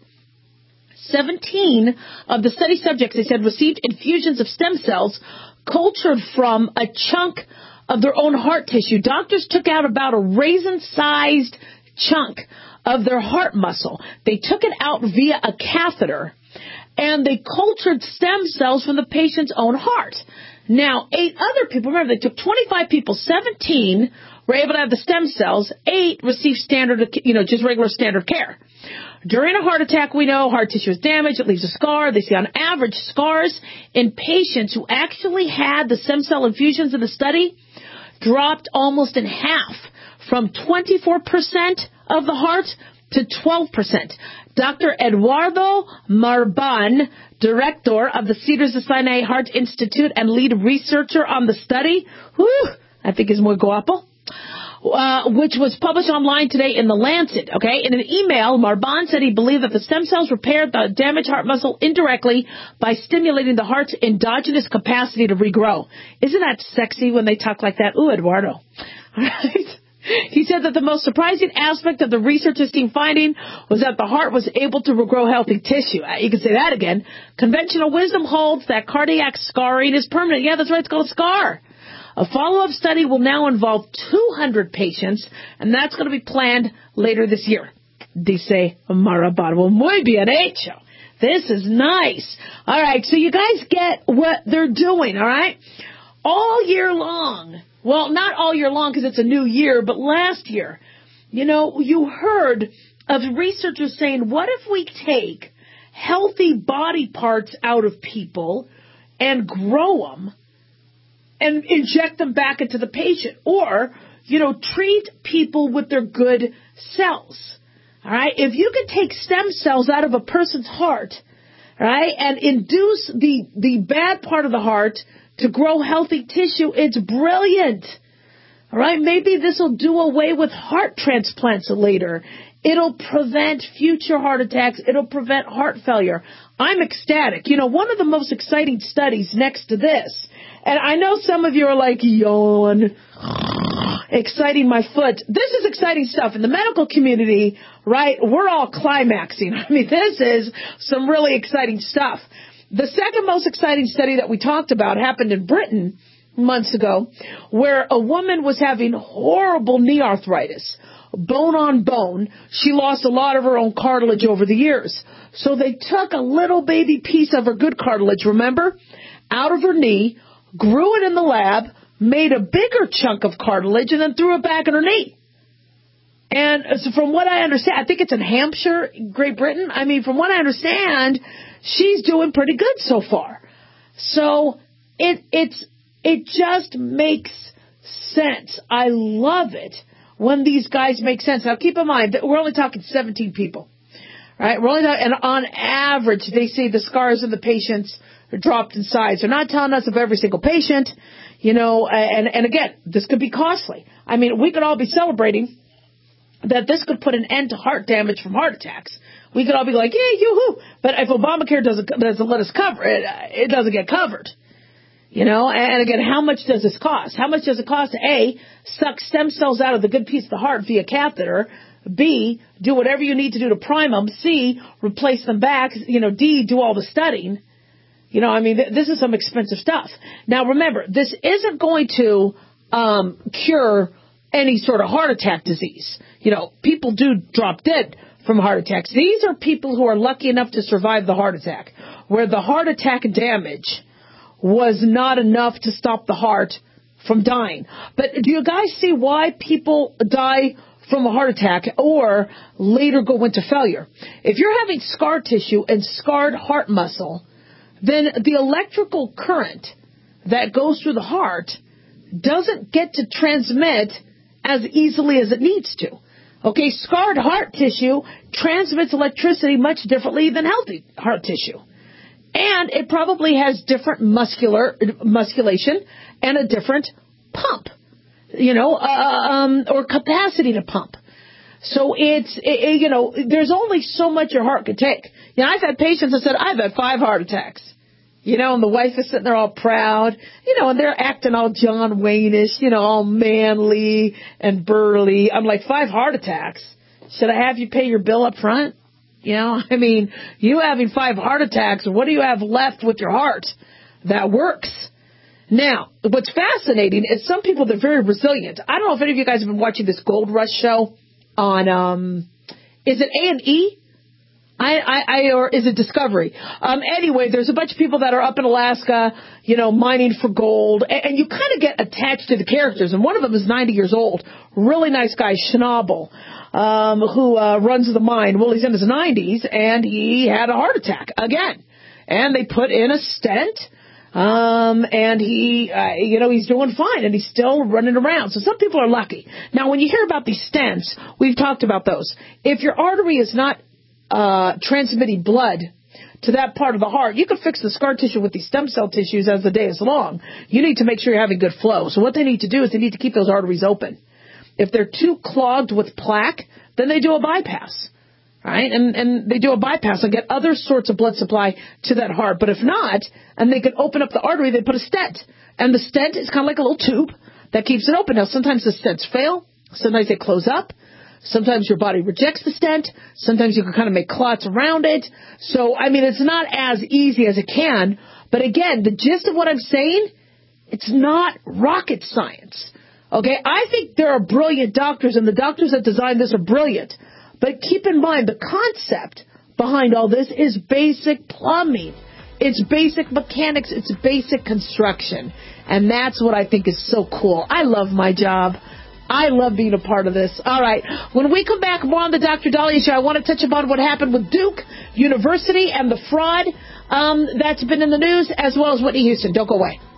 seventeen of the study subjects, they said, received infusions of stem cells cultured from a chunk of their own heart tissue. Doctors took out about a raisin-sized chunk of their heart muscle. They took it out via a catheter, and they cultured stem cells from the patient's own heart. Now, eight other people, remember, they took twenty-five people, seventeen were able to have the stem cells, eight received standard, you know, just regular standard care. During a heart attack, we know heart tissue is damaged, it leaves a scar. They see on average scars in patients who actually had the stem cell infusions in the study dropped almost in half, from twenty-four percent of the heart to twelve percent. Doctor Eduardo Marban, director of the Cedars of Sinai Heart Institute and lead researcher on the study, whew, I think is muy guapo, uh, which was published online today in The Lancet. Okay, in an email, Marban said he believed that the stem cells repaired the damaged heart muscle indirectly by stimulating the heart's endogenous capacity to regrow. Isn't that sexy when they talk like that? Ooh, Eduardo. All right. He said that the most surprising aspect of the researchers' team finding was that the heart was able to regrow healthy tissue. You can say that again. Conventional wisdom holds that cardiac scarring is permanent. Yeah, that's right. It's called a scar. A follow-up study will now involve two hundred patients, and that's going to be planned later this year. Dice Marabad. Well, muy bien hecho. This is nice. All right, so you guys get what they're doing, all right? All year long. Well, not all year long because it's a new year, but last year, you know, you heard of researchers saying, what if we take healthy body parts out of people and grow them and inject them back into the patient? Or, you know, treat people with their good cells. All right? If you could take stem cells out of a person's heart, right, and induce the, the bad part of the heart to grow healthy tissue, it's brilliant. All right, maybe this will do away with heart transplants later. It'll prevent future heart attacks. It'll prevent heart failure. I'm ecstatic. You know, one of the most exciting studies next to this, and I know some of you are like, yawn, exciting my foot. This is exciting stuff. In the medical community, right, we're all climaxing. I mean, this is some really exciting stuff. The second most exciting study that we talked about happened in Britain months ago, where a woman was having horrible knee arthritis, bone on bone. She lost a lot of her own cartilage over the years. So they took a little baby piece of her good cartilage, remember, out of her knee, grew it in the lab, made a bigger chunk of cartilage, and then threw it back in her knee. And so from what I understand, I think it's in Hampshire, Great Britain. I mean, from what I understand, she's doing pretty good so far. So it it's it just makes sense. I love it when these guys make sense. Now, keep in mind that we're only talking seventeen people, right? We're only talking, and on average, they say the scars of the patients are dropped in size. They're not telling us of every single patient, you know. And and again, this could be costly. I mean, we could all be celebrating that this could put an end to heart damage from heart attacks. We could all be like, yeah, yoo-hoo. But if Obamacare doesn't, doesn't let us cover it, it doesn't get covered. You know, and again, how much does this cost? How much does it cost to, A, suck stem cells out of the good piece of the heart via catheter, B, do whatever you need to do to prime them, C, replace them back, you know, D, do all the studying. You know, I mean, th- this is some expensive stuff. Now, remember, this isn't going to um, cure any sort of heart attack disease. You know, people do drop dead from heart attacks. These are people who are lucky enough to survive the heart attack, where the heart attack damage was not enough to stop the heart from dying. But do you guys see why people die from a heart attack or later go into failure? If you're having scar tissue and scarred heart muscle, then the electrical current that goes through the heart doesn't get to transmit as easily as it needs to. Okay, scarred heart tissue transmits electricity much differently than healthy heart tissue. And it probably has different muscular musculation and a different pump, you know, uh, um, or capacity to pump. So it's, it, you know, there's only so much your heart could take. You know, I've had patients that said, I've had five heart attacks. You know, and the wife is sitting there all proud, you know, and they're acting all John Wayne-ish, you know, all manly and burly. I'm like, five heart attacks? Should I have you pay your bill up front? You know, I mean, you having five heart attacks, what do you have left with your heart that works? Now, what's fascinating is some people, they're very resilient. I don't know if any of you guys have been watching this Gold Rush show on, um, is it A and E? I, I, I, or is it Discovery? Um, anyway, there's a bunch of people that are up in Alaska, you know, mining for gold, and, and you kind of get attached to the characters. And one of them is ninety years old, really nice guy, Schnabel, um, who uh, runs the mine. Well, he's in his nineties, and he had a heart attack again, and they put in a stent. Um, and he, uh, you know, he's doing fine, and he's still running around. So some people are lucky. Now, when you hear about these stents, we've talked about those. If your artery is not Uh, transmitting blood to that part of the heart, you can fix the scar tissue with these stem cell tissues as the day is long. You need to make sure you're having good flow. So what they need to do is they need to keep those arteries open. If they're too clogged with plaque, then they do a bypass, right? And, and they do a bypass and get other sorts of blood supply to that heart. But if not, and they can open up the artery, they put a stent. And the stent is kind of like a little tube that keeps it open. Now, sometimes the stents fail. Sometimes they close up. Sometimes your body rejects the stent. Sometimes you can kind of make clots around it. So, I mean, it's not as easy as it can. But again, the gist of what I'm saying, it's not rocket science. Okay, I think there are brilliant doctors, and the doctors that designed this are brilliant. But keep in mind, the concept behind all this is basic plumbing. It's basic mechanics. It's basic construction. And that's what I think is so cool. I love my job. I love being a part of this. All right. When we come back, more on the Doctor Daliah Show, I want to touch upon what happened with Duke University and the fraud um, that's been in the news, as well as Whitney Houston. Don't go away.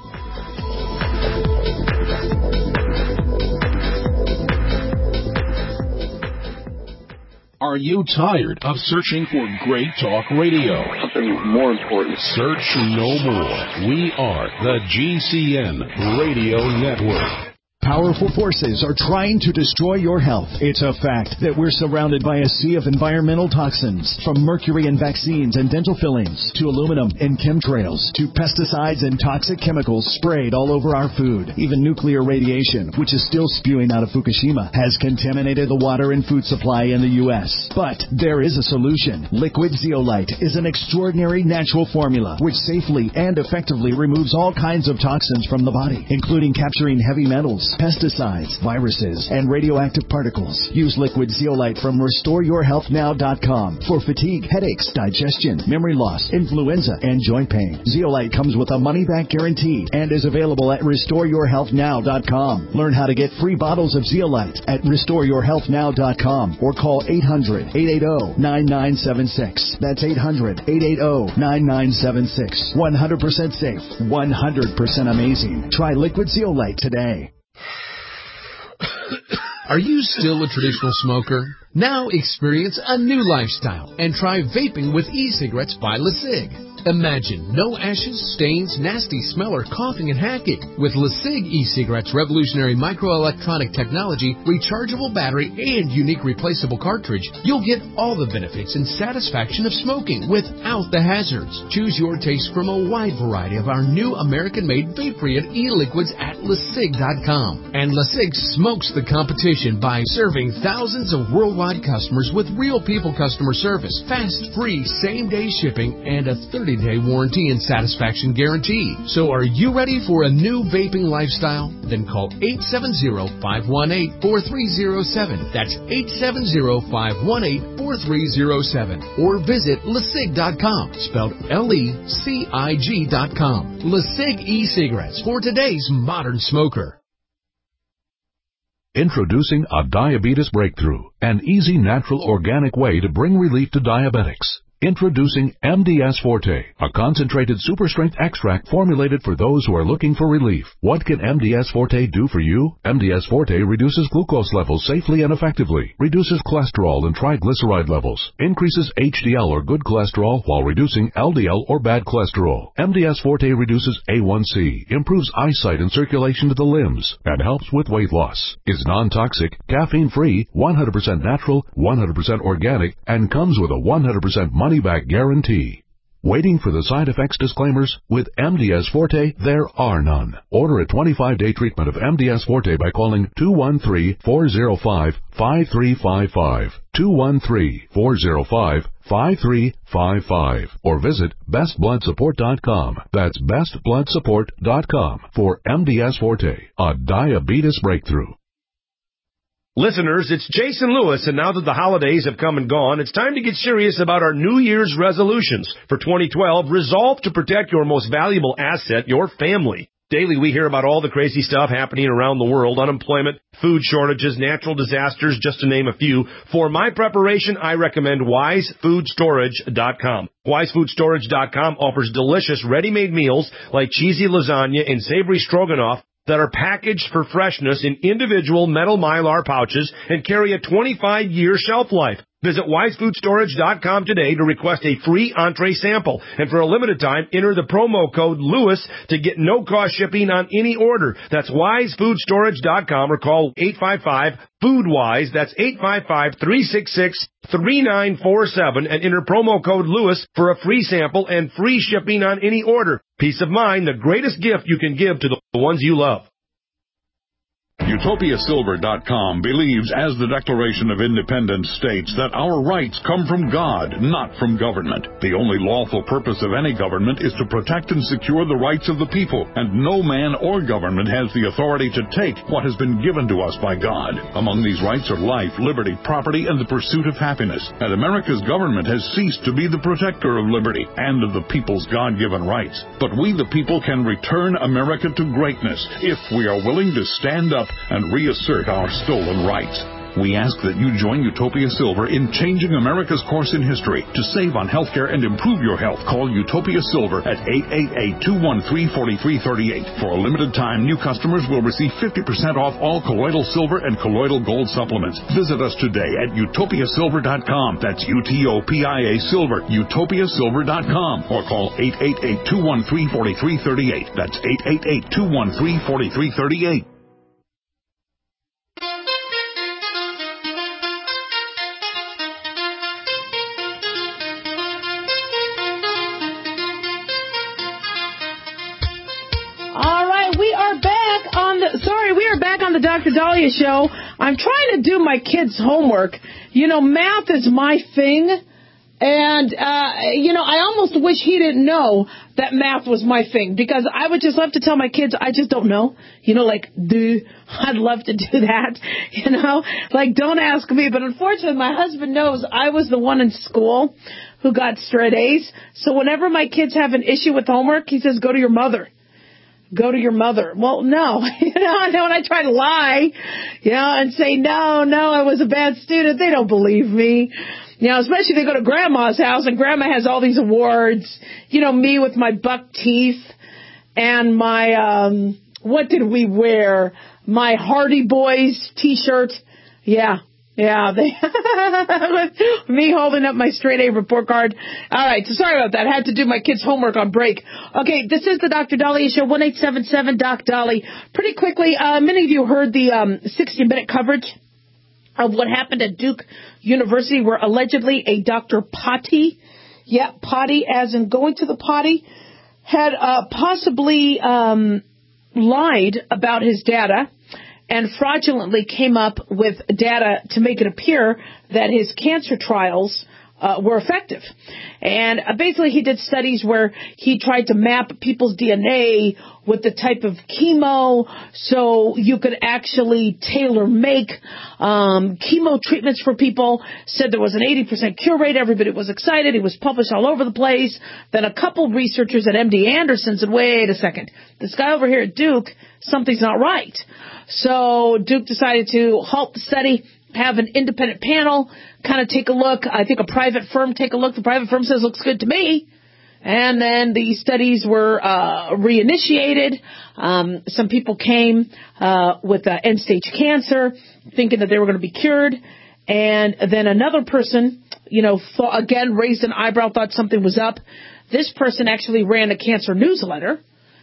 Are you tired of searching for great talk radio? Something more important. Search no more. We are the G C N Radio Network. Powerful forces are trying to destroy your health. It's a fact that we're surrounded by a sea of environmental toxins, from mercury in vaccines and dental fillings, to aluminum in chemtrails, to pesticides and toxic chemicals sprayed all over our food. Even nuclear radiation, which is still spewing out of Fukushima, has contaminated the water and food supply in the U S. But there is a solution. Liquid Zeolite is an extraordinary natural formula which safely and effectively removes all kinds of toxins from the body, including capturing heavy metals, pesticides, viruses, and radioactive particles. Use Liquid Zeolite from restore your health now dot com for fatigue, headaches, digestion, memory loss, influenza, and joint pain. Zeolite comes with a money-back guarantee and is available at restore your health now dot com. Learn how to get free bottles of Zeolite at restore your health now dot com or call eight hundred, eight eight zero, nine nine seven six. That's eight hundred, eight eight zero, nine nine seven six. one hundred percent safe, one hundred percent amazing. Try Liquid Zeolite today. Are you still a traditional smoker? Now experience a new lifestyle and try vaping with e-cigarettes by LeSig. Imagine no ashes, stains, nasty smell, or coughing and hacking. With LeSig e-cigarettes' revolutionary microelectronic technology, rechargeable battery, and unique replaceable cartridge, you'll get all the benefits and satisfaction of smoking without the hazards. Choose your taste from a wide variety of our new American-made vape-free and e-liquids at LeSig dot com. And LeSig smokes the competition by serving thousands of worldwide customers with real people customer service, fast, free, same-day shipping, and a thirty-day warranty and satisfaction guarantee. So are you ready for a new vaping lifestyle? Then call eight seven zero, five one eight, four three zero seven. That's eight seven zero, five one eight, four three zero seven. Or visit LeSig dot com, spelled L E C I G dot com. LeSig e-cigarettes for today's modern smoker. Introducing a diabetes breakthrough, an easy, natural, organic way to bring relief to diabetics. Introducing M D S Forte, a concentrated super-strength extract formulated for those who are looking for relief. What can M D S Forte do for you? M D S Forte reduces glucose levels safely and effectively, reduces cholesterol and triglyceride levels, increases H D L or good cholesterol while reducing L D L or bad cholesterol. M D S Forte reduces A one C, improves eyesight and circulation to the limbs, and helps with weight loss. Is non-toxic, caffeine-free, one hundred percent natural, one hundred percent organic, and comes with a one hundred percent money-back guarantee. Waiting for the side effects disclaimers? With M D S Forte, there are none. Order a twenty-five day treatment of M D S Forte by calling two one three, four zero five, five three five five, two one three, four zero five, five three five five, or visit best blood support dot com. That's best blood support dot com for M D S Forte, a diabetes breakthrough. Listeners, it's Jason Lewis, and now that the holidays have come and gone, it's time to get serious about our New Year's resolutions. For twenty twelve, resolve to protect your most valuable asset, your family. Daily, we hear about all the crazy stuff happening around the world, unemployment, food shortages, natural disasters, just to name a few. For my preparation, I recommend wise food storage dot com. wise food storage dot com offers delicious ready-made meals like cheesy lasagna and savory stroganoff that are packaged for freshness in individual metal mylar pouches and carry a twenty-five year shelf life. Visit wise food storage dot com today to request a free entree sample. And for a limited time, enter the promo code Lewis to get no-cost shipping on any order. That's wise food storage dot com or call eight five five, food wise. That's eight five five, three six six, three nine four seven and enter promo code Lewis for a free sample and free shipping on any order. Peace of mind, the greatest gift you can give to the ones you love. Utopia Silver dot com believes, as the Declaration of Independence states, that our rights come from God, not from government. The only lawful purpose of any government is to protect and secure the rights of the people, and no man or government has the authority to take what has been given to us by God. Among these rights are life, liberty, property, and the pursuit of happiness. And America's government has ceased to be the protector of liberty and of the people's God-given rights. But we, the people, can return America to greatness if we are willing to stand up and reassert our stolen rights. We ask that you join Utopia Silver in changing America's course in history. To save on health care and improve your health, call Utopia Silver at eight eight eight, two one three, four three three eight. For a limited time, new customers will receive fifty percent off all colloidal silver and colloidal gold supplements. Visit us today at Utopia Silver dot com. That's U T O P I A Silver, Utopia Silver dot com. Or call eight eight eight, two one three, four three three eight. That's eight eight eight, two one three, four three three eight. The Doctor Dahlia Show. I'm trying to do my kids' homework. You know, math is my thing. And, uh, you know, I almost wish he didn't know that math was my thing, because I would just love to tell my kids, I just don't know. You know, like, duh, I'd love to do that. You know, like, don't ask me. But unfortunately, my husband knows I was the one in school who got straight A's. So whenever my kids have an issue with homework, he says, go to your mother. Go to your mother. Well, no. You know, and when I try to lie, you know, and say, no, no, I was a bad student, they don't believe me. You know, especially they go to Grandma's house, and Grandma has all these awards. You know, me with my buck teeth and my, um, what did we wear? My Hardy Boys T-shirt. Yeah. Yeah, they with me holding up my straight A report card. All right, so sorry about that. I had to do my kids' homework on break. Okay, this is the Doctor Dahlia Show, one eight seven seven Doc Dolly. Pretty quickly, uh, many of you heard the um, sixty-minute coverage of what happened at Duke University, where allegedly a Doctor Potty, yeah, potty as in going to the potty, had uh, possibly um, lied about his data and fraudulently came up with data to make it appear that his cancer trials uh, were effective. And uh, basically he did studies where he tried to map people's D N A with the type of chemo so you could actually tailor make um, chemo treatments for people. Said there was an eighty percent cure rate. Everybody was excited. It was published all over the place. Then a couple researchers at M D Anderson said, wait a second, this guy over here at Duke, something's not right. So Duke decided to halt the study, have an independent panel, kind of take a look. I think a private firm take a look. The private firm says, looks good to me. And then the studies were uh, reinitiated. Um, some people came uh, with uh, end-stage cancer, thinking that they were going to be cured. And then another person, you know, thought, again, raised an eyebrow, thought something was up. This person actually ran a cancer newsletter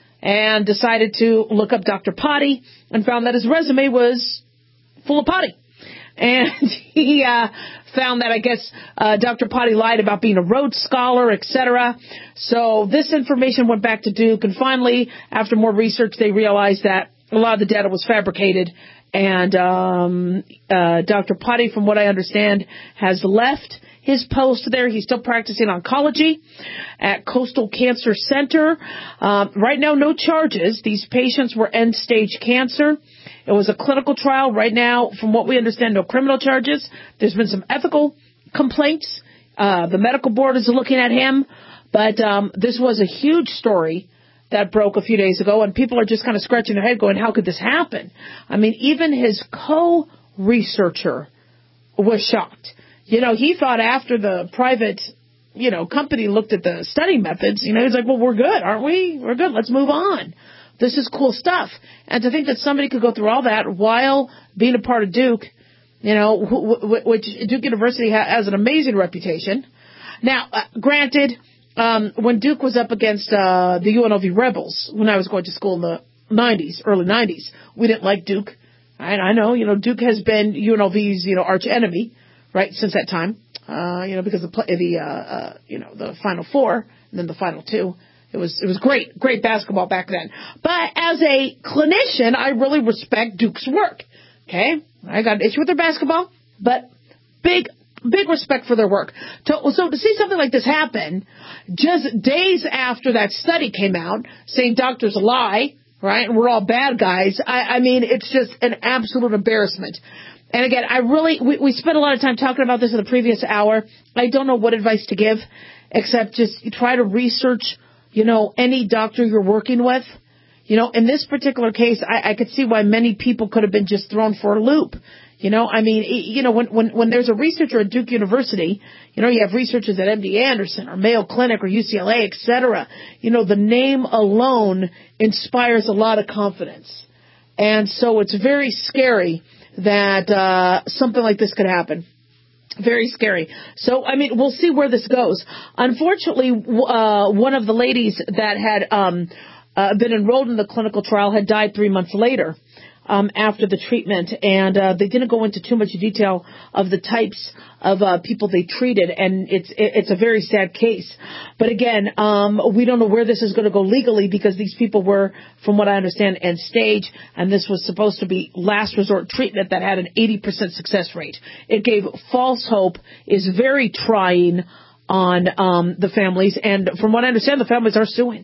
and decided to look up Doctor Potty and found that his resume was full of potty. And he uh, found that, I guess, uh, Doctor Potty lied about being a Rhodes Scholar, et cetera. So this information went back to Duke, and finally, after more research, they realized that a lot of the data was fabricated. And um, uh, Doctor Potty, from what I understand, has left his post there. He's still practicing oncology at Coastal Cancer Center. Um, right now, no charges. These patients were end-stage cancer. It was a clinical trial. Right now, from what we understand, no criminal charges. There's been some ethical complaints. Uh, the medical board is looking at him. But um, this was a huge story that broke a few days ago, and people are just kind of scratching their head going, how could this happen? I mean, even his co-researcher was shocked. You know, he thought after the private, you know, company looked at the study methods, you know, he's like, well, we're good, aren't we? We're good. Let's move on. This is cool stuff. And to think that somebody could go through all that while being a part of Duke, you know, which Duke University has an amazing reputation. Now, uh, granted, um, when Duke was up against uh, the U N L V Rebels, when I was going to school in the nineties, early nineties, we didn't like Duke. I, I know, you know, Duke has been U N L V's, you know, arch enemy. Right, since that time, uh, you know, because the, the uh, uh, you know, the Final Four and then the Final Two, it was it was great, great basketball back then. But as a clinician, I really respect Duke's work. Okay, I got an issue with their basketball, but big, big respect for their work. So, so to see something like this happen, just days after that study came out, saying doctors lie, right, and we're all bad guys. I, I mean, it's just an absolute embarrassment. And again, I really, we, we spent a lot of time talking about this in the previous hour. I don't know what advice to give, except just try to research, you know, any doctor you're working with. You know, in this particular case, I, I could see why many people could have been just thrown for a loop. You know, I mean, you know, when, when, when there's a researcher at Duke University, you know, you have researchers at M D Anderson or Mayo Clinic or U C L A, et cetera. You know, the name alone inspires a lot of confidence. And so it's very scary that uh something like this could happen. Very scary. So, I mean, we'll see where this goes. Unfortunately, uh one of the ladies that had um uh, been enrolled in the clinical trial had died three months later um after the treatment, and uh they didn't go into too much detail of the types of uh people they treated, and it's it's a very sad case. But again, um we don't know where this is going to go legally, because these people were, from what I understand, end stage, and this was supposed to be last resort treatment that had an eighty percent success rate. It gave false hope, is very trying on um the families, and from what I understand, the families are suing.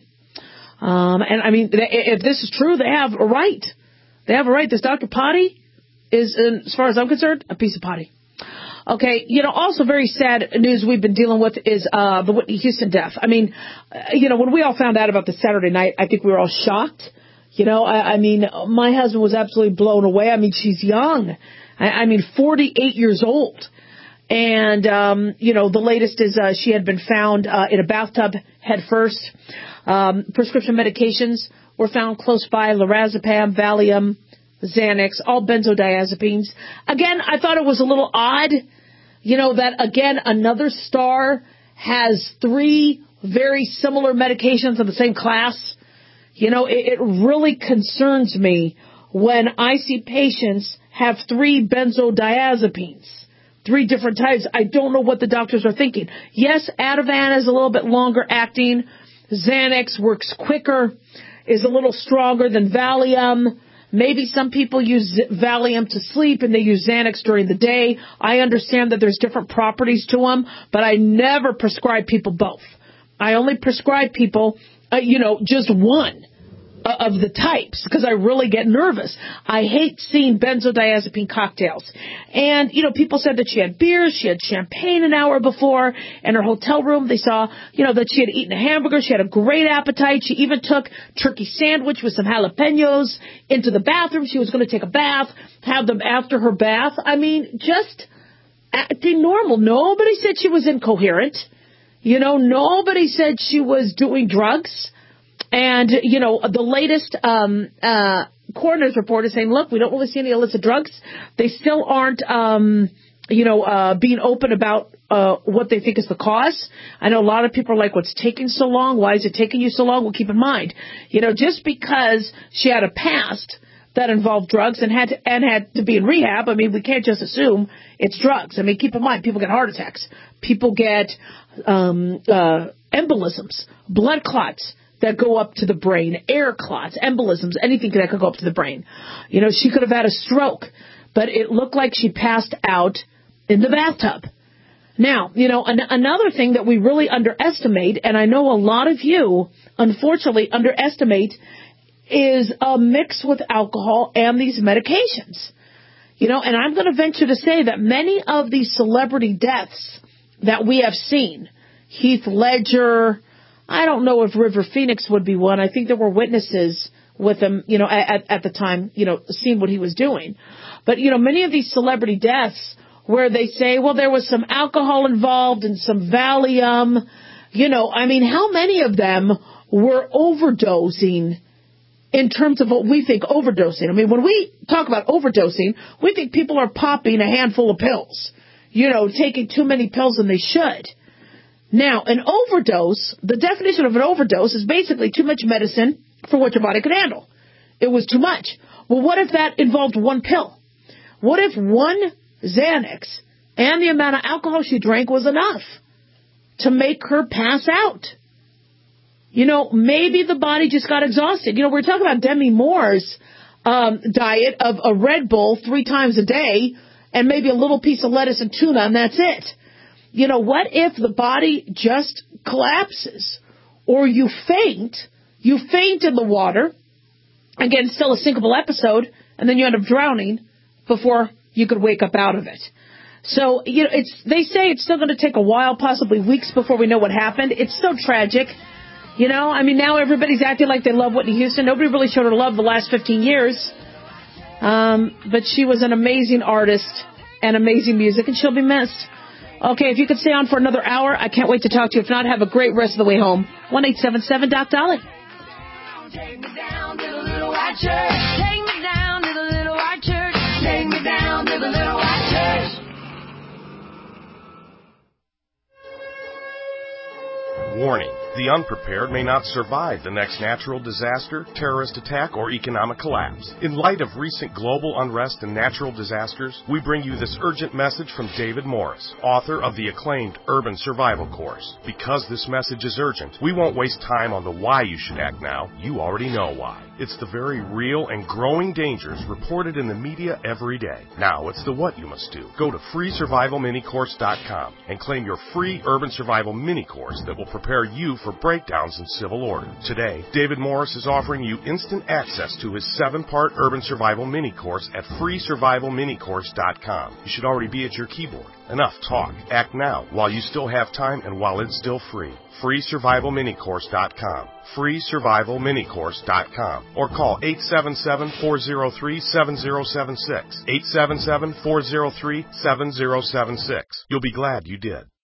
Um and I mean, if this is true, they have a right. They have a right. This Doctor Potty is, as far as I'm concerned, a piece of potty. Okay, you know, also very sad news we've been dealing with is uh the Whitney Houston death. I mean, uh, you know, when we all found out about this Saturday night, I think we were all shocked. You know, I, I mean, my husband was absolutely blown away. I mean, she's young. I, I mean, forty-eight years old. And, um, you know, the latest is uh, she had been found uh, in a bathtub head first. Um, prescription medications were found close by, lorazepam, Valium, Xanax, all benzodiazepines. Again, I thought it was a little odd, you know, that, again, another star has three very similar medications in the same class. You know, it, it really concerns me when I see patients have three benzodiazepines, three different types. I don't know what the doctors are thinking. Yes, Ativan is a little bit longer acting. Xanax works quicker, is a little stronger than Valium. Maybe some people use Valium to sleep and they use Xanax during the day. I understand that there's different properties to them, but I never prescribe people both. I only prescribe people, uh, you know, just one of the types because I really get nervous. I hate seeing benzodiazepine cocktails. And, you know, people said that she had beers, she had champagne an hour before. In her hotel room, they saw, you know, that she had eaten a hamburger. She had a great appetite. She even took turkey sandwich with some jalapenos into the bathroom. She was going to take a bath, have them after her bath. I mean, just acting normal. Nobody said she was incoherent. You know, nobody said she was doing drugs. And, you know, the latest um, uh, coroner's report is saying, look, we don't really see any illicit drugs. They still aren't, um, you know, uh, being open about uh, what they think is the cause. I know a lot of people are like, what's taking so long? Why is it taking you so long? Well, keep in mind, you know, just because she had a past that involved drugs and had to, and had to be in rehab, I mean, we can't just assume it's drugs. I mean, keep in mind, people get heart attacks. People get um, uh, embolisms, blood clots that go up to the brain, air clots, embolisms, anything that could go up to the brain. You know, she could have had a stroke, but it looked like she passed out in the bathtub. Now, you know, an- another thing that we really underestimate, and I know a lot of you, unfortunately, underestimate, is a mix with alcohol and these medications. You know, and I'm going to venture to say that many of these celebrity deaths that we have seen, Heath Ledger, I don't know if River Phoenix would be one. I think there were witnesses with him, you know, at, at the time, you know, seeing what he was doing. But, you know, many of these celebrity deaths where they say, well, there was some alcohol involved and some Valium, you know, I mean, how many of them were overdosing in terms of what we think overdosing? I mean, when we talk about overdosing, we think people are popping a handful of pills, you know, taking too many pills than they should. Now, an overdose, the definition of an overdose is basically too much medicine for what your body could handle. It was too much. Well, what if that involved one pill? What if one Xanax and the amount of alcohol she drank was enough to make her pass out? You know, maybe the body just got exhausted. You know, we're talking about Demi Moore's um, diet of a Red Bull three times a day and maybe a little piece of lettuce and tuna, and that's it. You know, what if the body just collapses or you faint, you faint in the water, again, still a sinkable episode, and then you end up drowning before you could wake up out of it. So, you know, it's they say it's still going to take a while, possibly weeks before we know what happened. It's so tragic. You know, I mean, now everybody's acting like they love Whitney Houston. Nobody really showed her love the last fifteen years. Um, but she was an amazing artist and amazing music, and she'll be missed. Okay, if you could stay on for another hour, I can't wait to talk to you. If not, have a great rest of the way home. one eight seven seven Doc Dolly. Take me down to the little white church. Take me down to the little white church. Take me down to the little white church. Warning. The unprepared may not survive the next natural disaster, terrorist attack, or economic collapse. In light of recent global unrest and natural disasters, we bring you this urgent message from David Morris, author of the acclaimed Urban Survival Course. Because this message is urgent, we won't waste time on the why you should act now. You already know why. It's the very real and growing dangers reported in the media every day. Now it's the what you must do. Go to free survival mini course dot com and claim your free Urban Survival Mini Course that will prepare you for breakdowns in civil order. Today, David Morris is offering you instant access to his seven-part Urban Survival Mini Course at free survival mini course dot com. You should already be at your keyboard. Enough talk. Act now while you still have time and while it's still free. free survival mini course dot com. free survival mini course dot com. Or call eight seven seven, four zero three, seven zero seven six. eight seven seven, four zero three, seven zero seven six. You'll be glad you did.